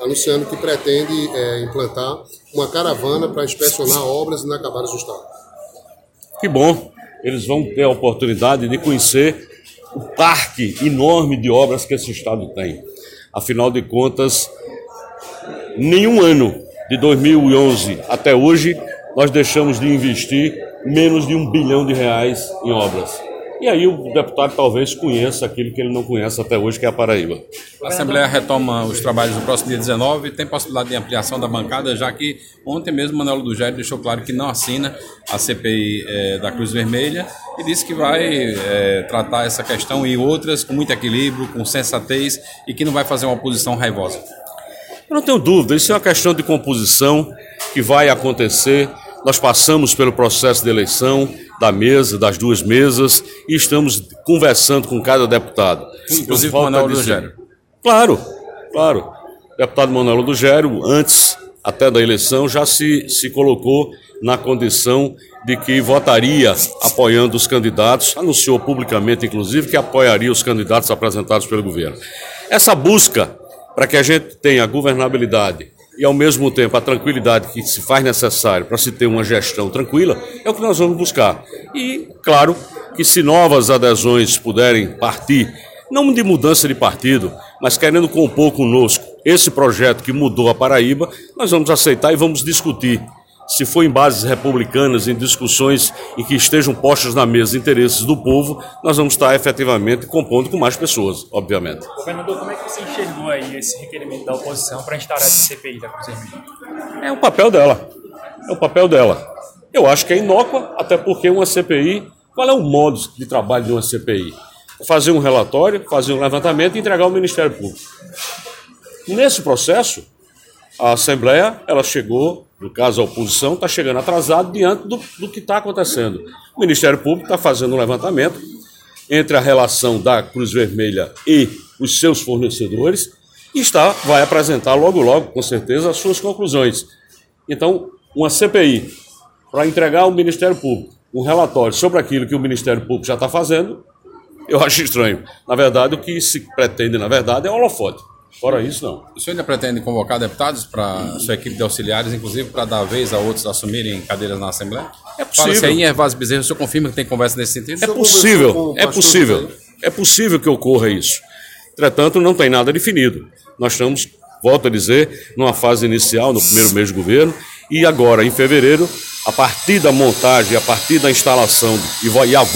anunciando que pretende implantar uma caravana para inspecionar obras inacabadas do Estado. Que bom, eles vão ter a oportunidade de conhecer o parque enorme de obras que esse Estado tem. Afinal de contas, nenhum ano de 2011 até hoje nós deixamos de investir menos de R$1 bilhão em obras. E aí o deputado talvez conheça aquilo que ele não conhece até hoje, que é a Paraíba. A Assembleia retoma os trabalhos no próximo dia 19 e tem possibilidade de ampliação da bancada, já que ontem mesmo Manuel Ludgero deixou claro que não assina a CPI da Cruz Vermelha e disse que vai tratar essa questão e outras com muito equilíbrio, com sensatez e que não vai fazer uma oposição raivosa. Eu não tenho dúvida, isso é uma questão de composição que vai acontecer. Nós passamos pelo processo de eleição da mesa, das duas mesas, e estamos conversando com cada deputado. Inclusive com o Manuel Ludgero. Claro. O deputado Manuel Ludgero, antes até da eleição, já se colocou na condição de que votaria apoiando os candidatos, anunciou publicamente, inclusive, que apoiaria os candidatos apresentados pelo governo. Essa busca para que a gente tenha governabilidade e, ao mesmo tempo, a tranquilidade que se faz necessário para se ter uma gestão tranquila, é o que nós vamos buscar. E, claro, que se novas adesões puderem partir, não de mudança de partido, mas querendo compor conosco esse projeto que mudou a Paraíba, nós vamos aceitar e vamos discutir. Se for em bases republicanas, em discussões em que estejam postos na mesa interesses do povo, nós vamos estar efetivamente compondo com mais pessoas, obviamente. Governador, como é que você enxergou aí esse requerimento da oposição para instaurar essa CPI da Cruz Vermelha? É o papel dela. Eu acho que é inócua, até porque uma CPI, qual é o modo de trabalho de uma CPI? Fazer um relatório, fazer um levantamento e entregar ao Ministério Público. Nesse processo, a Assembleia, ela chegou, no caso a oposição, está chegando atrasado diante do que está acontecendo. O Ministério Público está fazendo um levantamento entre a relação da Cruz Vermelha e os seus fornecedores e vai apresentar logo, com certeza, as suas conclusões. Então, uma CPI para entregar ao Ministério Público um relatório sobre aquilo que o Ministério Público já está fazendo, eu acho estranho. Na verdade, o que se pretende, é holofote. Fora isso, não. O senhor ainda pretende convocar deputados para sua equipe de auxiliares, inclusive para dar vez a outros assumirem cadeiras na Assembleia? É possível. Fala-se aí em Hervásio Bezerra, o senhor confirma que tem conversa nesse sentido? É possível que ocorra isso. Entretanto, não tem nada definido. Nós estamos, volto a dizer, numa fase inicial, no primeiro mês de governo, e agora, em fevereiro, a partir da montagem, a partir da instalação e a